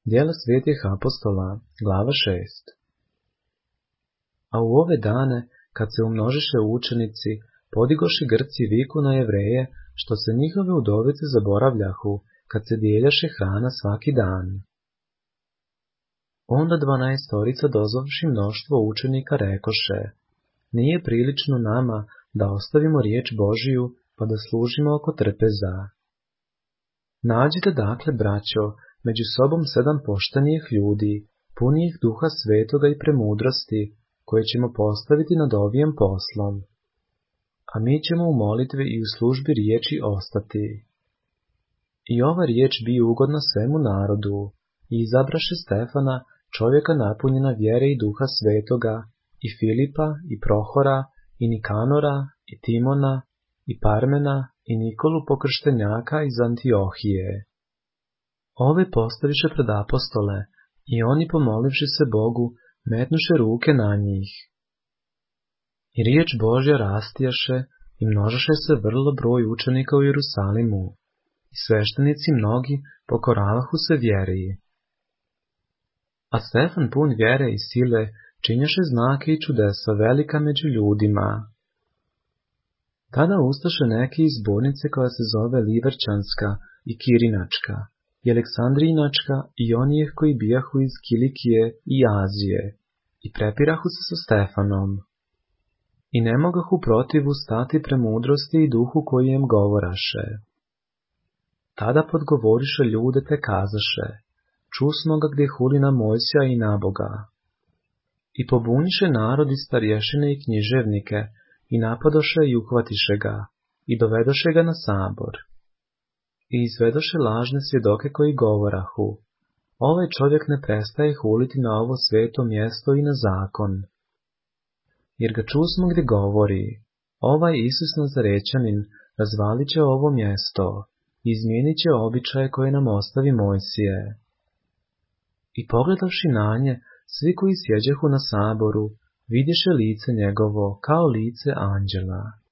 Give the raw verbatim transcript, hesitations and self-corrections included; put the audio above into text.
Djela svetih apostola, glava šest. A u ove dane, kad se umnožiše učenici, podigoši Grci viku na Jevreje, što se njihove udovice zaboravljahu, kad se dijeljaše hrana svaki dan. Onda dvanaestorica dozvavši mnoštvo učenika rekoše: Nije prilično nama da ostavimo riječ Božiju, pa da služimo oko trpeza. Nađite dakle, braćo, među sobom sedam poštenijih ljudi, punijih duha svetoga i premudrosti, koje ćemo postaviti nad ovijem poslom. A mi ćemo u molitvi i u službi riječi ostati. I ova riječ bi ugodna svemu narodu, i izabraše Stefana, čovjeka napunjena vjere i duha svetoga, i Filipa, i Prohora, i Nikanora, i Timona, i Parmena, i Nikolu pokrštenjaka iz Antiohije. Ove postaviše pred apostole, i oni pomolivši se Bogu, metnuše ruke na njih. I riječ Božja rastijaše, i množaše se vrlo broj učenika u Jerusalimu, i sveštenici mnogi pokoravahu se vjeri. A Stefan pun vjere i sile činjaše znake i čudesa velika među ljudima. Tada ustaše neki iz zbornice koja se zove Liverčanska i Kirinačka, i Aleksandrinačka i onijeh koji bijahu iz Kilikije i Azije, i prepirahu se sa Stefanom. I ne mogahu protivu stati premudrosti i duhu koji im govoraše. Tada podgovoriše ljude te kazaše: Čusmo ga gdje huli na Mojsija i na Boga. I pobuniše narod i starješine i književnike, i napadoše i uhvatiše ga, i dovedoše ga na sabor. I izvedoše lažne svjedoke koji govorahu: Ovaj čovjek ne prestaje huliti na ovo sveto mjesto i na zakon. Jer ga čusmo gdje govori: Ovaj Isus Nazarećanin razvalit će ovo mjesto, i izmijenit će običaje koje nam ostavi Mojsije. I pogledavši na nje, svi koji sjeđehu na saboru, vidješe lice njegovo kao lice anđela.